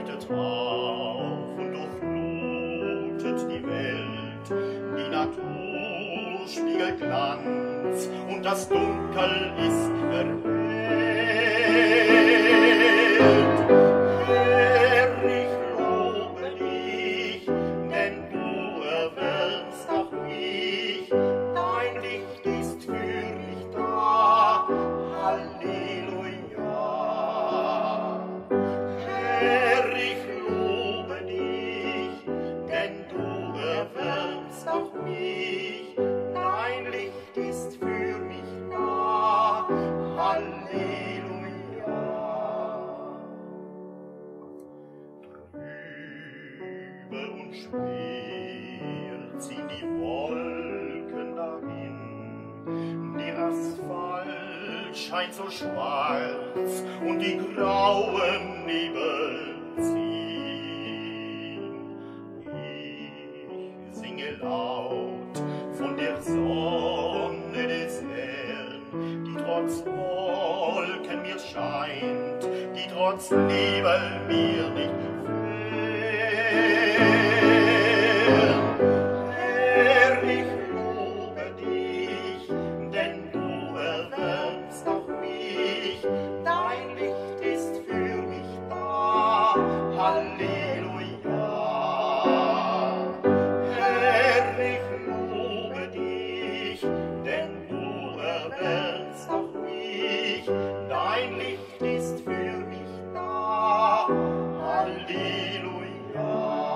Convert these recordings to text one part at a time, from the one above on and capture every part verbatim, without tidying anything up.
leuchtet auf und durchflutet die Welt. Die Natur spiegelt Glanz und das Dunkel ist erhellt. Herr, ich lobe dich, denn du erwärmst auch mich. Dein Licht ist für mich da. Halleluja. Herr, ich lobe dich, denn du erwärmst auch mich. Dein Licht ist für mich da. Halleluja. Trübe und schwer ziehen die Wolken dahin. Der Asphalt scheint so schwarz und die grauen Nebel ziehen. Ich singe laut von der Sonne des Herrn, die trotz Wolken mir scheint, die trotz Nebel mir nicht fern. Herr, ich lobe dich, denn du erwärmst auch mich. Dein Licht ist für mich da. Halleluja. Herr, ich lobe dich, denn du erwärmst auch mich. Dein Licht ist für mich da. Halleluja.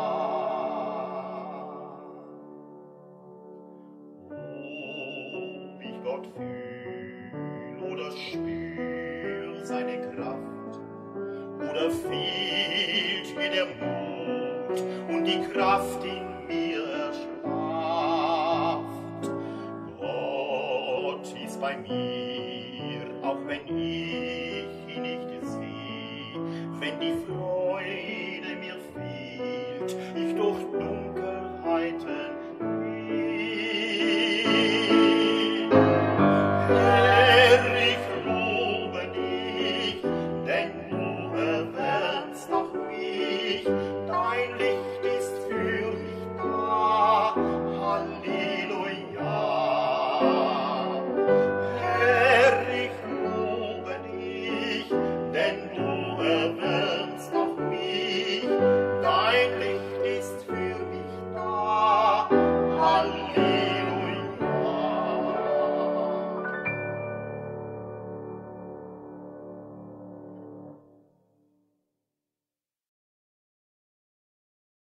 Ob ich Gott fühl oder spür seine Kraft, oder fehlt mir der Mut und die Kraft in mir erschlafft. Gott ist bei mir, auch wenn ich ihn nicht sehe, wenn die Freude mir fehlt, ich durch Dunkelheiten gehe. Herr, ich lobe dich, denn du erwärmst auch mich. Dein Licht ist für mich da. Halleluja. Herr, ich lobe dich, denn du erwärmst